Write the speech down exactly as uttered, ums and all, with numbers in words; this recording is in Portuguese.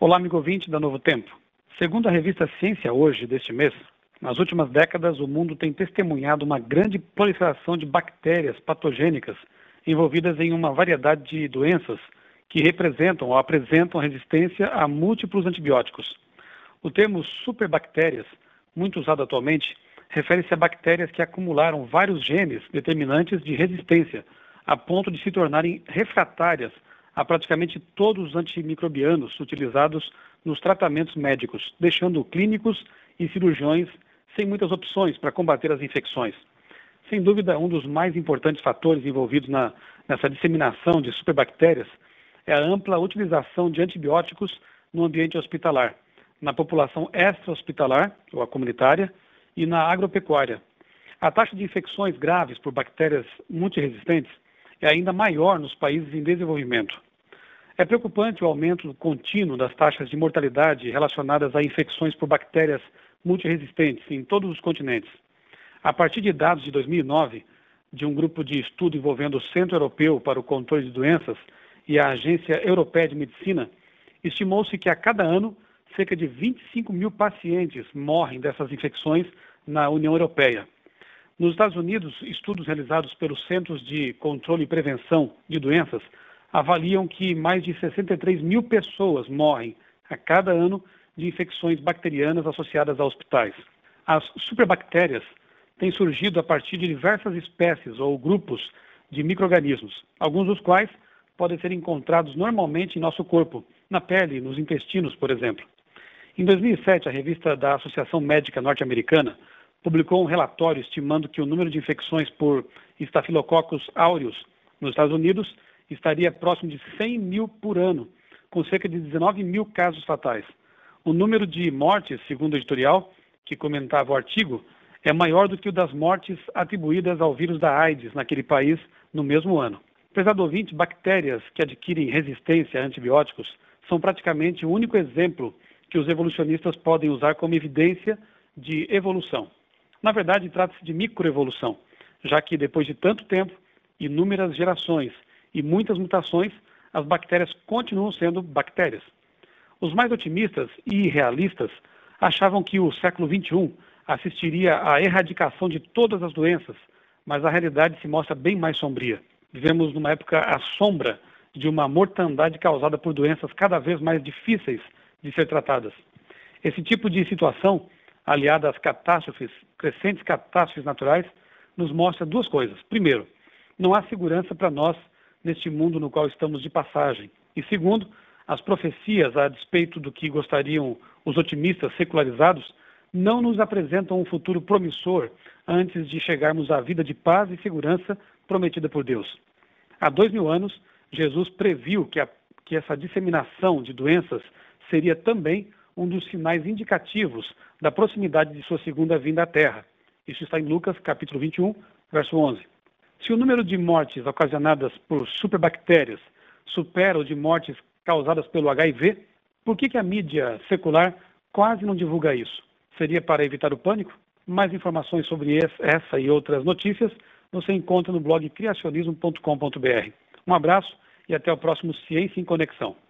Olá, amigo ouvinte da Novo Tempo. Segundo a revista Ciência Hoje deste mês, nas últimas décadas o mundo tem testemunhado uma grande proliferação de bactérias patogênicas envolvidas em uma variedade de doenças que representam ou apresentam resistência a múltiplos antibióticos. O termo superbactérias, muito usado atualmente, refere-se a bactérias que acumularam vários genes determinantes de resistência, a ponto de se tornarem refratárias a praticamente todos os antimicrobianos utilizados nos tratamentos médicos, deixando clínicos e cirurgiões sem muitas opções para combater as infecções. Sem dúvida, um dos mais importantes fatores envolvidos na, nessa disseminação de superbactérias é a ampla utilização de antibióticos no ambiente hospitalar, na população extra-hospitalar, ou a comunitária, e na agropecuária. A taxa de infecções graves por bactérias multiresistentes é ainda maior nos países em desenvolvimento. É preocupante o aumento contínuo das taxas de mortalidade relacionadas a infecções por bactérias multiresistentes em todos os continentes. A partir de dados de dois mil e nove, de um grupo de estudo envolvendo o Centro Europeu para o Controle de Doenças e a Agência Europeia de Medicina, estimou-se que a cada ano cerca de vinte e cinco mil pacientes morrem dessas infecções na União Europeia. Nos Estados Unidos, estudos realizados pelos Centros de Controle e Prevenção de Doenças avaliam que mais de sessenta e três mil pessoas morrem a cada ano de infecções bacterianas associadas a hospitais. As superbactérias têm surgido a partir de diversas espécies ou grupos de micro-organismos, alguns dos quais podem ser encontrados normalmente em nosso corpo, na pele, nos intestinos, por exemplo. Em dois mil e sete, a revista da Associação Médica Norte-Americana publicou um relatório estimando que o número de infecções por Staphylococcus aureus nos Estados Unidos estaria próximo de cem mil por ano, com cerca de dezenove mil casos fatais. O número de mortes, segundo o editorial, que comentava o artigo, é maior do que o das mortes atribuídas ao vírus da AIDS naquele país no mesmo ano. Prezado ouvinte, bactérias que adquirem resistência a antibióticos são praticamente o único exemplo que os evolucionistas podem usar como evidência de evolução. Na verdade, trata-se de microevolução, já que depois de tanto tempo, inúmeras gerações e muitas mutações, as bactérias continuam sendo bactérias. Os mais otimistas e realistas achavam que o século vinte e um assistiria à erradicação de todas as doenças, mas a realidade se mostra bem mais sombria. Vivemos numa época à sombra de uma mortandade causada por doenças cada vez mais difíceis de ser tratadas. Esse tipo de situação, aliada às catástrofes, crescentes catástrofes naturais, nos mostra duas coisas. Primeiro, não há segurança para nós neste mundo no qual estamos de passagem. E segundo, as profecias, a despeito do que gostariam os otimistas secularizados, não nos apresentam um futuro promissor antes de chegarmos à vida de paz e segurança prometida por Deus. Há dois mil anos, Jesus previu que, a, que essa disseminação de doenças seria também um dos sinais indicativos da proximidade de sua segunda vinda à Terra. Isso está em Lucas, capítulo vinte e um, verso onze. Se o número de mortes ocasionadas por superbactérias supera o de mortes causadas pelo H I V, por que que a mídia secular quase não divulga isso? Seria para evitar o pânico? Mais informações sobre essa e outras notícias você encontra no blog criacionismo ponto com ponto br. Um abraço e até o próximo Ciência em Conexão.